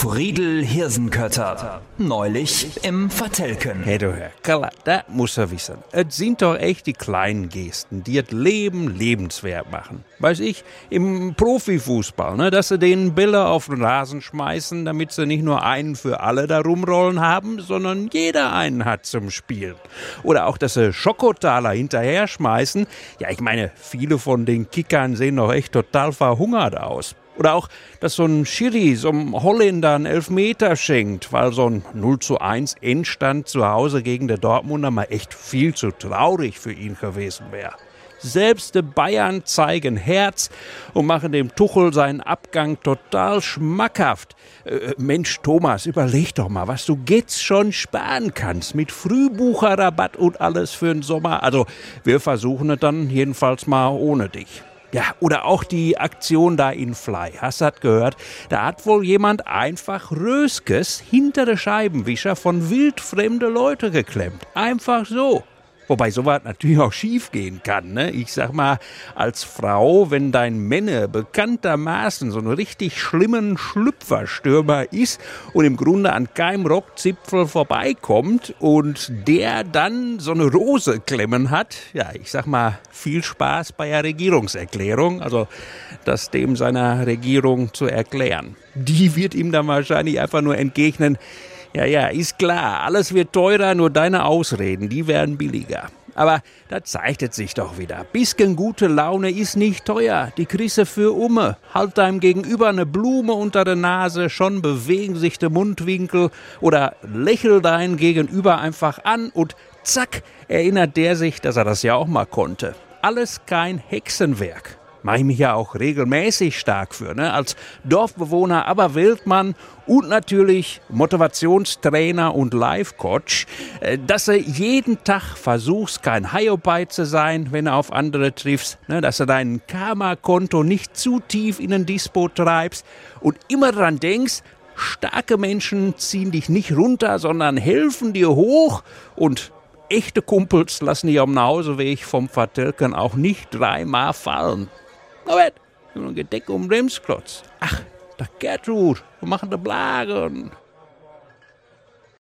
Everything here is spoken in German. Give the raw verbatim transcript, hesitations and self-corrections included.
Friedel Hirsenkötter. Neulich im Vertelken. Hey du Herr Keller, da muss er wissen. Es sind doch echt die kleinen Gesten, die das Leben lebenswert machen. Weiß ich, im Profifußball, ne, dass sie den Bälle auf den Rasen schmeißen, damit sie nicht nur einen für alle da rumrollen haben, sondern jeder einen hat zum Spielen. Oder auch, dass sie Schokotaler hinterher schmeißen. Ja, ich meine, viele von den Kickern sehen doch echt total verhungert aus. Oder auch, dass so ein Schiri so einem Holländer einen Elfmeter schenkt, weil so ein null zu eins Endstand zu Hause gegen den Dortmunder mal echt viel zu traurig für ihn gewesen wäre. Selbst die Bayern zeigen Herz und machen dem Tuchel seinen Abgang total schmackhaft. Äh, Mensch, Thomas, überleg doch mal, was du jetzt schon sparen kannst mit Frühbucherrabatt und alles für den Sommer. Also, wir versuchen es dann jedenfalls mal ohne dich. Ja, oder auch die Aktion da in Fly. Hast du das gehört? Da hat wohl jemand einfach Röskes hinter der Scheibenwischer von wildfremde Leute geklemmt. Einfach so. Wobei sowas natürlich auch schief gehen kann, ne? Ich sag mal, als Frau, wenn dein Männer bekanntermaßen so einen richtig schlimmen Schlüpferstürmer ist und im Grunde an keinem Rockzipfel vorbeikommt und der dann so eine Rose klemmen hat, ja, ich sag mal, viel Spaß bei der Regierungserklärung, also das dem seiner Regierung zu erklären. Die wird ihm dann wahrscheinlich einfach nur entgegnen: Ja, ja, ist klar, alles wird teurer, nur deine Ausreden, die werden billiger. Aber da zeigt sich doch wieder. Bisschen gute Laune ist nicht teuer. Die kriegst du für umme. Halt deinem Gegenüber eine Blume unter der Nase, schon bewegen sich die Mundwinkel. Oder lächel deinen Gegenüber einfach an und zack, erinnert der sich, dass er das ja auch mal konnte. Alles kein Hexenwerk. Mache ich mich ja auch regelmäßig stark für, ne? Als Dorfbewohner, aber Weltmann und natürlich Motivationstrainer und Life-Coach, äh, dass du jeden Tag versuchst, kein Hiopai zu sein, wenn du auf andere triffst, ne? Dass du dein Karma-Konto nicht zu tief in den Dispo treibst und immer dran denkst, starke Menschen ziehen dich nicht runter, sondern helfen dir hoch, und echte Kumpels lassen dich am Nachhauseweg vom Vertelken auch nicht dreimal fallen. Aber ein Gedeck um den Bremsklotz. Ach, da Gertrud, wir machen die Blagen.